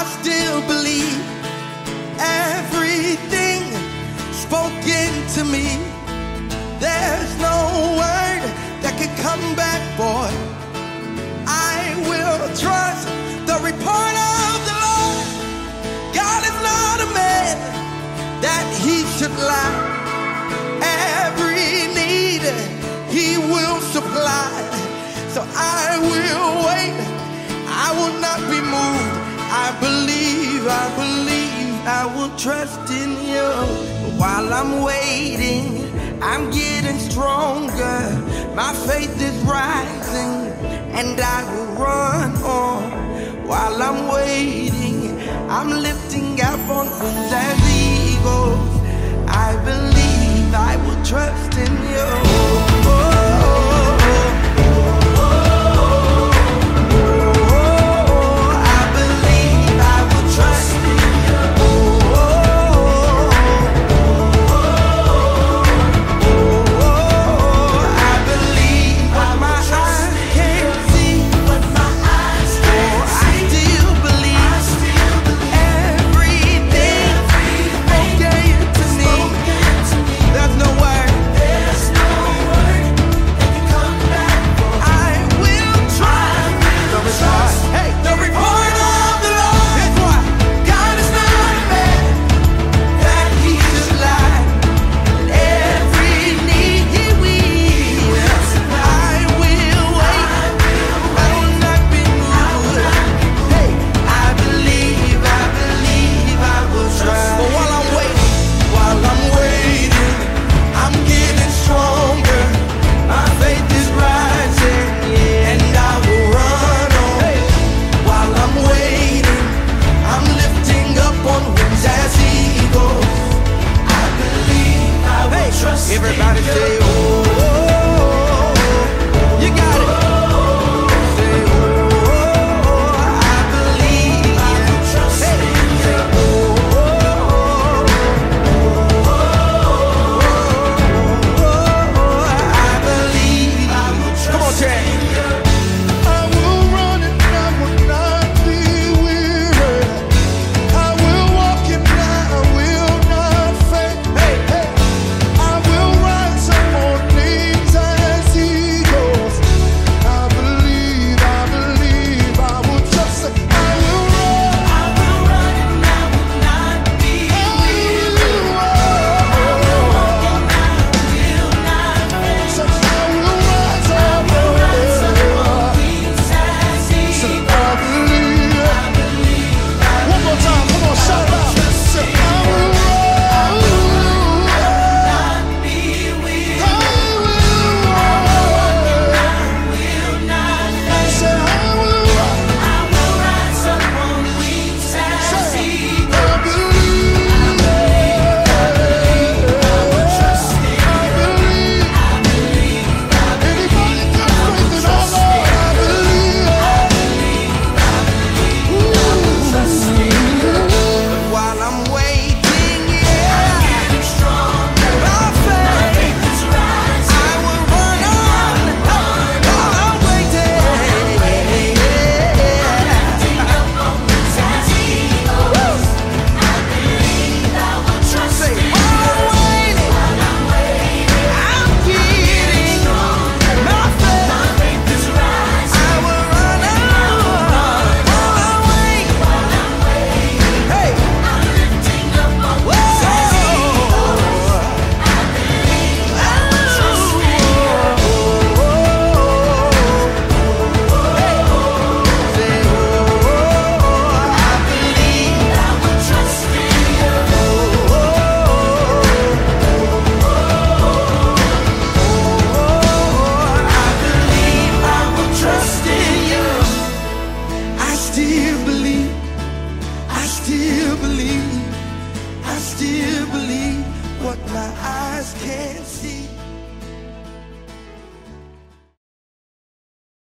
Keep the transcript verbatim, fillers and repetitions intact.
still believe everything spoken to me. There's no word that could come back, boy. I will trust the report of the Lord. God is not a man that he should lie. Every need he will supply. So I will wait, I will not be moved. I believe, I believe, I will trust in you. While I'm waiting, I'm getting stronger. My faith is rising, and I will run on. While I'm waiting, I'm lifting up on wings